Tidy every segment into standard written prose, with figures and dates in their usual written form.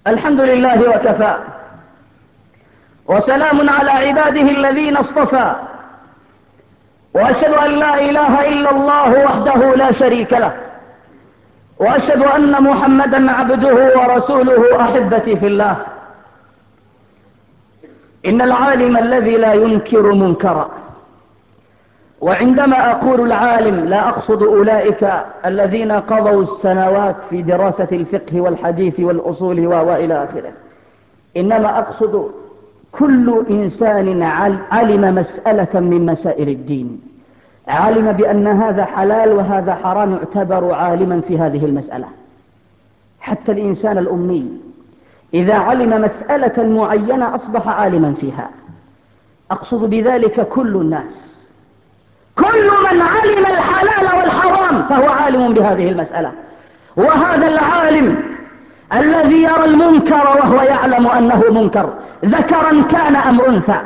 الحمد لله وكفى، وسلام على عباده الذين اصطفى، وأشهد أن لا إله إلا الله وحده لا شريك له، وأشهد أن محمدا عبده ورسوله. أحبتي في الله، إن العالم الذي لا ينكر منكرا، وعندما أقول العالم لا أقصد أولئك الذين قضوا السنوات في دراسة الفقه والحديث والأصول وإلى آخره، إنما أقصد كل إنسان علم مسألة من مسائل الدين، علم بأن هذا حلال وهذا حرام، يعتبر عالما في هذه المسألة. حتى الإنسان الأمي إذا علم مسألة معينة أصبح عالما فيها. أقصد بذلك كل الناس، كل من علم الحلال والحرام فهو عالم بهذه المسألة. وهذا العالم الذي يرى المنكر وهو يعلم أنه منكر، ذكرا كان أم أنثى،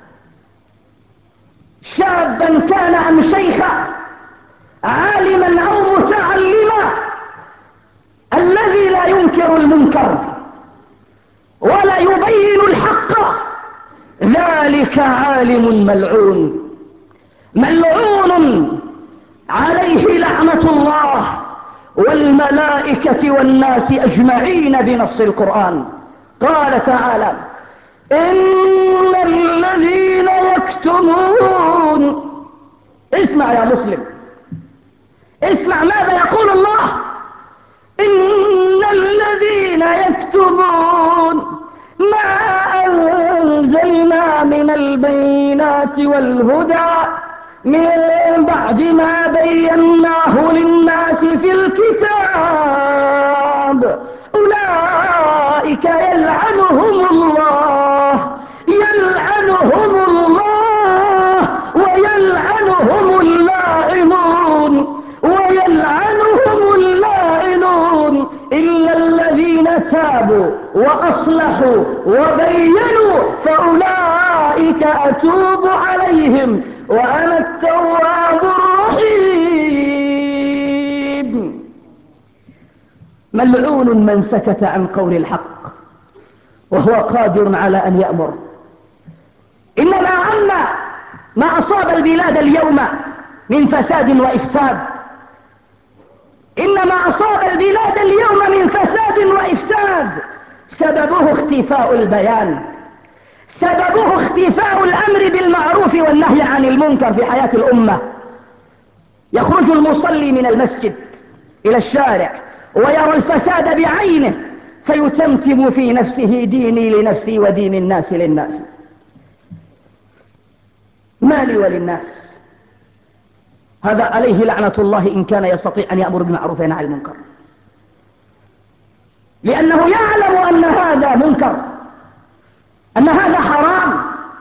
شابا كان أم شيخا، عالما أو متعلما، الذي لا ينكر المنكر ولا يبين الحق، ذلك عالم ملعون، ملعون عليه لعنة الله والملائكة والناس أجمعين بنص القرآن. قال تعالى: إن الذين يكتمون. اسمع يا مسلم، اسمع ماذا يقول الله: إن الذين يكتمون ما أنزلنا من البينات والهدى من بعد ما بيناه للناس في الكتاب أولئك يلعنهم الله، يلعنهم الله ويلعنهم اللاعنون، ويلعنهم اللاعنون إلا الذين تابوا وأصلحوا وبينوا فأولئك أتوب عليهم وأنا التواب الرحيم. ملعون من سكت عن قول الحق وهو قادر على أن يأمر. إنما عنا ما أصاب البلاد اليوم من فساد وإفساد، إنما أصاب البلاد اليوم من فساد وإفساد سببه اختفاء البيان، سببه اختفاء الأمر بالمعروف والنهي عن المنكر في حياة الأمة. يخرج المصلي من المسجد إلى الشارع ويرى الفساد بعينه فيتمتم في نفسه: ديني لنفسي ودين الناس للناس، مالي وللناس. هذا عليه لعنة الله إن كان يستطيع أن يأمر بالمعروف وينهى عن المنكر، لأنه يعلم أن هذا منكر، أن هذا حرام.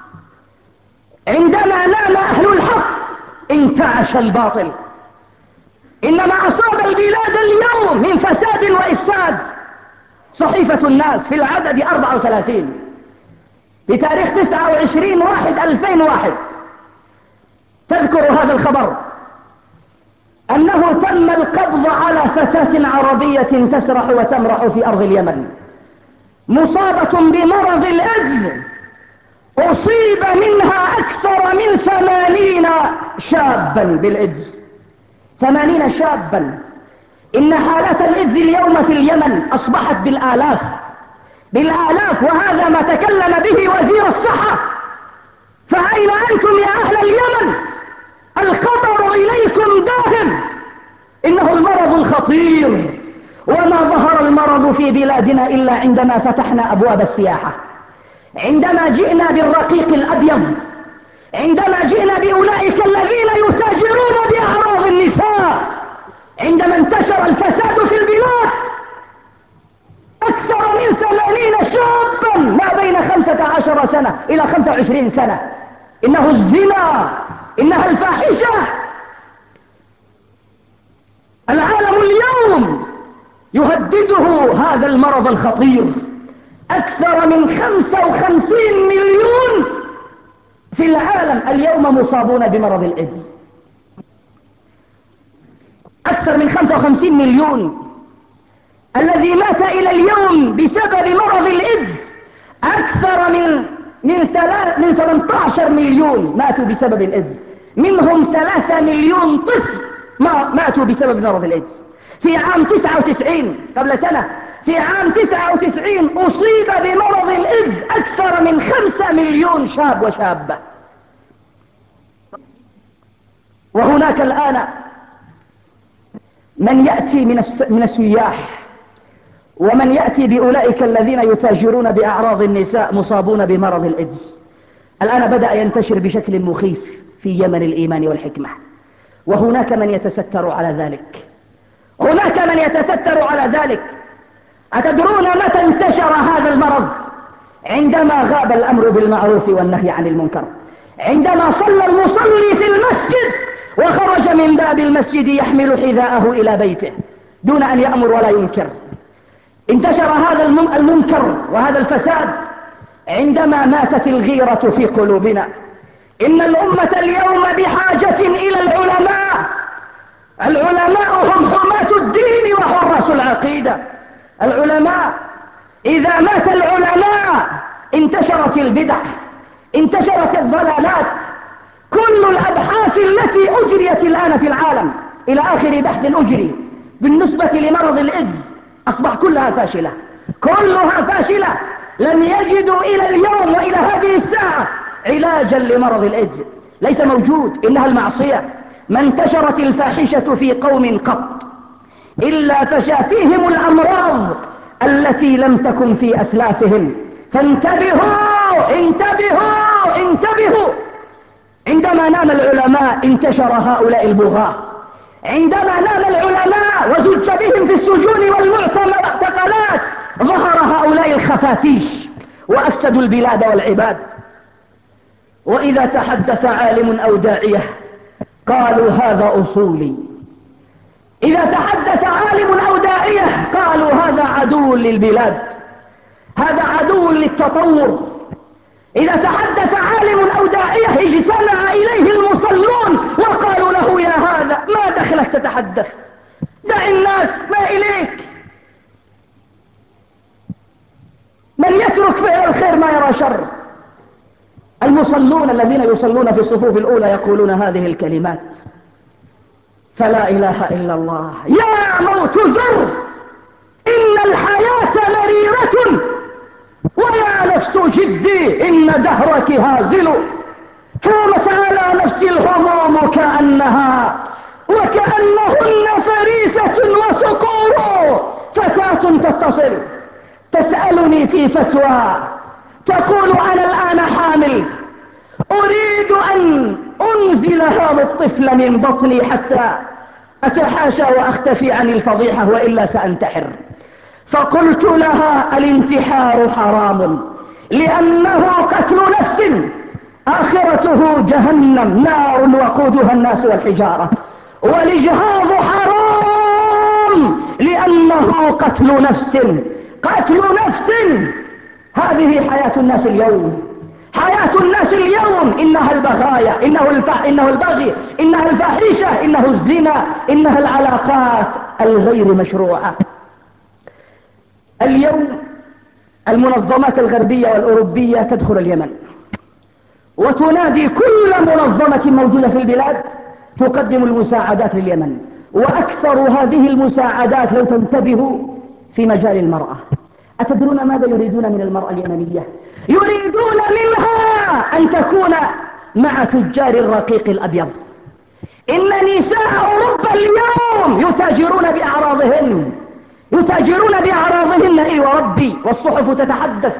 عندما نال أهل الحق انتعش الباطل. إنما أصاب البلاد اليوم من فساد وإفساد. صحيفة الناس في العدد 34 بتاريخ 29/1/2001 تذكر هذا الخبر: أنه تم القبض على فتاة عربية تسرح وتمرح في أرض اليمن، مصابة بمرض الإيدز، أصيب منها أكثر من 80 شابا بالإيدز، 80 شابا. إن حالات الإيدز اليوم في اليمن أصبحت بالآلاف، بالآلاف، وهذا ما تكلم به وزير الصحة. فأين أنتم يا أهل اليمن؟ الخطر إليكم داهم، إنه المرض الخطير. وما ظهر المرض في بلادنا إلا عندما فتحنا أبواب السياحة، عندما جئنا بالرقيق الأبيض، عندما جئنا بأولئك الذين يتاجرون بأعراض النساء، عندما انتشر الفساد في البلاد. أكثر من 80 شابا ما بين 15 سنة إلى 25 سنة. إنه الزنا، إنها الفاحشة. العالم اليوم يهدده هذا المرض الخطير. أكثر من 55 مليون في العالم اليوم مصابون بمرض الإيدز، أكثر من 55 مليون. الذي مات إلى اليوم بسبب مرض الإيدز أكثر من 18 مليون ماتوا بسبب الإيدز، منهم 3 مليون طفل ماتوا بسبب مرض الإيدز. في عام 99 قبل سنة، في عام 99 أصيب بمرض الإيدز أكثر من 5 مليون شاب وشابة. وهناك الآن من يأتي من السياح، ومن يأتي بأولئك الذين يتاجرون بأعراض النساء مصابون بمرض الإيدز. الآن بدأ ينتشر بشكل مخيف في يمن الإيمان والحكمة، وهناك من يتستر على ذلك، هناك من يتستر على ذلك. أتدرون متى انتشر هذا المرض؟ عندما غاب الأمر بالمعروف والنهي عن المنكر، عندما صلى المصلي في المسجد وخرج من باب المسجد يحمل حذاءه إلى بيته دون أن يأمر ولا ينكر. انتشر هذا المنكر وهذا الفساد عندما ماتت الغيرة في قلوبنا. إن الأمة اليوم بحاجة إلى العلماء. العلماء هم حماة الدين وحراس العقيدة. العلماء، إذا مات العلماء انتشرت البدع، انتشرت الضلالات. كل الأبحاث التي أجريت الآن في العالم إلى آخر بحث أجري بالنسبة لمرض الإيدز أصبح كلها فاشلة، كلها فاشلة. لم يجدوا إلى اليوم وإلى هذه الساعة علاجا لمرض الإيدز، ليس موجود. إنها المعصية. ما انتشرت الفاحشة في قوم قط إلا فشى فيهم الأمراض التي لم تكن في أسلافهم. فانتبهوا انتبهوا انتبهوا. عندما نام العلماء انتشر هؤلاء البغاة، عندما نام العلماء وزج بهم في السجون والمعتقلات ظهر هؤلاء الخفافيش وأفسدوا البلاد والعباد. وإذا تحدث عالم أو داعية قالوا هذا أصولي، إذا تحدث عالم أو داعية قالوا هذا عدو للبلاد، هذا عدو للتطور. إذا تحدث عالم أو داعية اجتمع إليه المصلون وقالوا له يا هذا ما دخلك تتحدث، دع الناس ما إليك. من يترك فعل الخير ما يرى شر. المصلون الذين يصلون في الصفوف الأولى يقولون هذه الكلمات: فلا إله إلا الله، يا موت زر، إن الحياة مريرة، ويا نفس جدي إن دهرك هازل. هامت على نفس الهموم وكأنهن فريسة وصقور. فتاة تتصل تسألني في فتوى، تقول أنا الآن حامل، أريد أن أنزل هذا الطفل من بطني حتى أتحاشى وأختفي عن الفضيحة وإلا سأنتحر. فقلت لها الانتحار حرام لأنه قتل نفس آخرته جهنم نار وقودها الناس والحجارة، والإجهاض حرام لأنه قتل نفس. هذه حياة الناس اليوم، حياة الناس اليوم. إنها البغايا، إنه البغي، إنها الفاحشة، إنه الزنا، إنها العلاقات الغير مشروعة. اليوم المنظمات الغربية والأوروبية تدخل اليمن وتنادي كل منظمة موجودة في البلاد تقدم المساعدات لليمن، وأكثر هذه المساعدات لو تنتبهوا في مجال المرأة. أتدرون ماذا يريدون من المرأة اليمنية؟ يريدون منها أن تكون مع تجار الرقيق الأبيض. إن نساء أوروبا اليوم يتاجرون بأعراضهن إي وربي، والصحف تتحدث،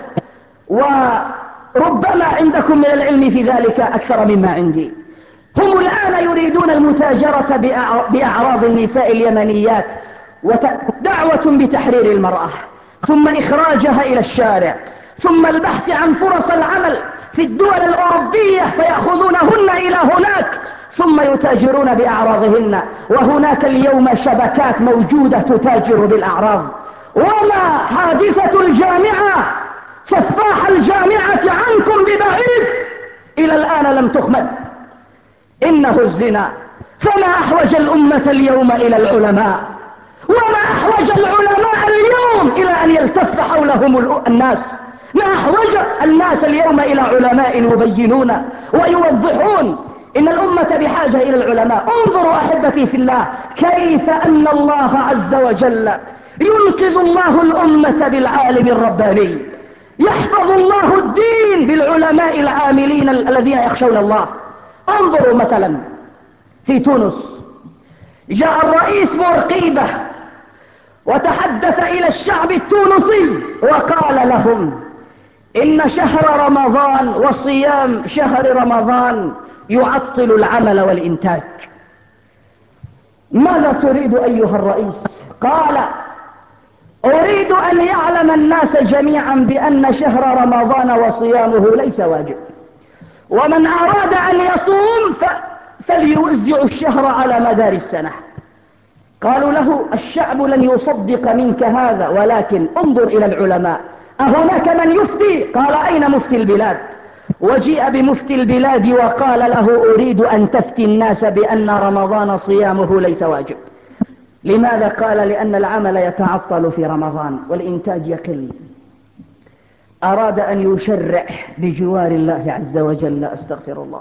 وربما عندكم من العلم في ذلك أكثر مما عندي. هم الآن يريدون المتاجرة بأعراض النساء اليمنيات، ودعوة بتحرير المرأة، ثم إخراجها إلى الشارع، ثم البحث عن فرص العمل في الدول الأوروبية فيأخذونهن إلى هناك، ثم يتاجرون بأعراضهن. وهناك اليوم شبكات موجودة تتاجر بالأعراض. وما حادثة الجامعة، سفاح الجامعة عنكم ببعيد، إلى الآن لم تخمد. إنه الزنا. فما أحوج الأمة اليوم إلى العلماء، وما أحوج العلماء اليوم إلى أن يلتف حولهم الناس؟ ما أحوج الناس اليوم إلى علماء يبينون ويوضحون؟ إن الأمة بحاجة إلى العلماء. انظروا أحبتي في الله كيف أن الله عز وجل ينقذ الله الأمة بالعالم الرباني، يحفظ الله الدين بالعلماء العاملين الذين يخشون الله. انظروا مثلا في تونس، جاء الرئيس بورقيبة وتحدث إلى الشعب التونسي وقال لهم إن شهر رمضان وصيام شهر رمضان يعطل العمل والإنتاج. ماذا تريد أيها الرئيس؟ قال أريد أن يعلم الناس جميعا بأن شهر رمضان وصيامه ليس واجب، ومن أراد أن يصوم فليوزع الشهر على مدار السنة. قالوا له الشعب لن يصدق منك هذا، ولكن انظر إلى العلماء، أهناك من يفتي؟ قال أين مفتي البلاد؟ وجيء بمفتي البلاد وقال له أريد أن تفتي الناس بأن رمضان صيامه ليس واجب. لماذا؟ قال لأن العمل يتعطل في رمضان والإنتاج يقل. أراد أن يشرع بجوار الله عز وجل، أستغفر الله.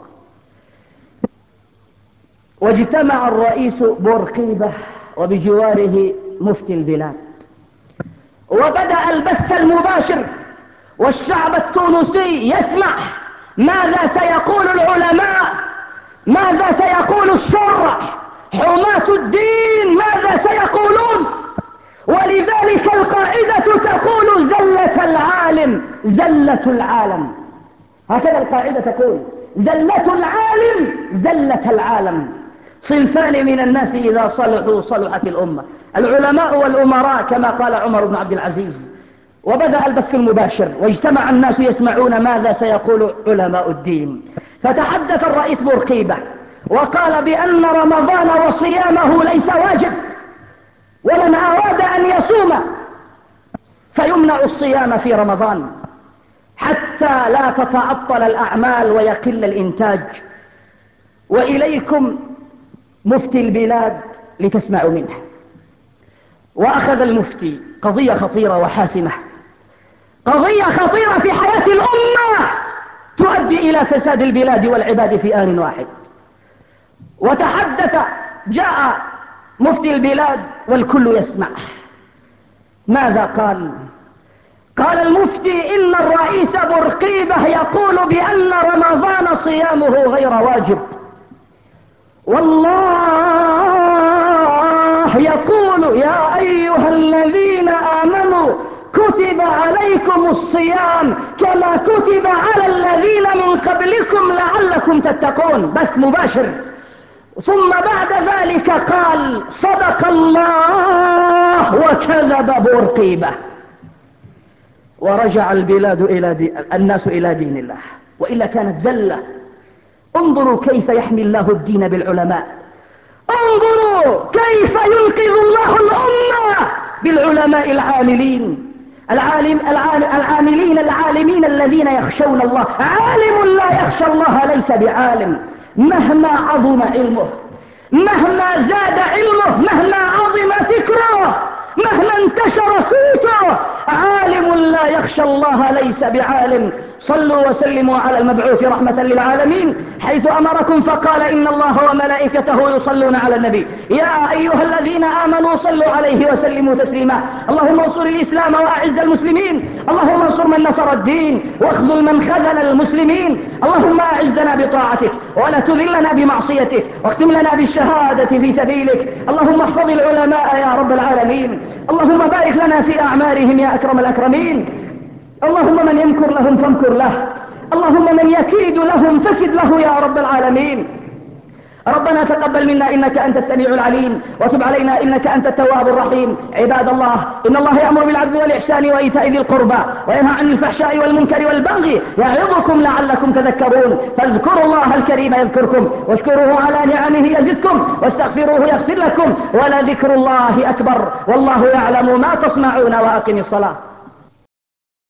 واجتمع الرئيس بورقيبة وبجواره مفتي البلاد، وبدأ البث المباشر، والشعب التونسي يسمع ماذا سيقول العلماء، ماذا سيقول الشرع، حماة الدين ماذا سيقولون. ولذلك القاعدة تقول زلة العالم زلة العالم، هكذا القاعدة تقول زلة العالم زلة العالم. صنفان من الناس إذا صلحوا صلحت الأمة، العلماء والأمراء كما قال عمر بن عبد العزيز. وبدأ البث المباشر واجتمع الناس يسمعون ماذا سيقول علماء الدين. فتحدث الرئيس بورقيبة وقال بأن رمضان وصيامه ليس واجب، ومن أراد أن يصوم فيمنع الصيام في رمضان حتى لا تتعطل الأعمال ويقل الإنتاج. وإليكم مفتي البلاد لتسمعوا منه. وأخذ المفتي قضية خطيرة وحاسمة، قضية خطيرة في حياة الأمة تؤدي إلى فساد البلاد والعباد في آن واحد. وتحدث، جاء مفتي البلاد والكل يسمع. ماذا قال؟ قال المفتي إن الرئيس بورقيبة يقول بأن رمضان صيامه غير واجب، والله يقول يا أيها الذين آمنوا كتب عليكم الصيام كما كتب على الذين من قبلكم لعلكم تتقون. بث مباشر. ثم بعد ذلك قال صدق الله وكذب بورقيبة. ورجع البلاد الناس إلى دين الله، وإلا كانت زلة. انظروا كيف يحمي الله الدين بالعلماء، انظروا كيف ينقذ الله الأمة بالعلماء العاملين، العاملين العالمين الذين يخشون الله. عالم لا يخشى الله ليس بعالم، مهما عظم علمه، مهما زاد علمه، مهما عظم فكره، مهما انتشر صوته، عالم لا يخشى الله ليس بعالم. صلوا وسلموا على المبعوث رحمة للعالمين، حيث أمركم فقال إن الله وملائكته يصلون على النبي يا أيها الذين آمنوا صلوا عليه وسلموا تسليما. اللهم انصر الإسلام وأعز المسلمين، اللهم انصر من نصر الدين واخذل من خذل المسلمين. اللهم أعزنا بطاعتك ولا تذلنا بمعصيتك، واختم لنا بالشهادة في سبيلك. اللهم احفظ العلماء يا رب العالمين، اللهم بارك لنا في أعمارهم يا أكرم الأكرمين. اللهم من يمكر لهم فامكر له، اللهم من يكيد لهم فكد له يا رب العالمين. ربنا تقبل منا إنك أنت السميع العليم، وتب علينا إنك أنت التواب الرحيم. عباد الله، إن الله يأمر بالعدل والإحسان وإيتاء ذي القربى وينهى عن الفحشاء والمنكر والبغي يعظكم لعلكم تذكرون. فاذكروا الله الكريم يذكركم، واشكروه على نعمه يزدكم، واستغفروه يغفر لكم، ولذكر الله أكبر، والله يعلم ما تصنعون. وأقم الصلاة.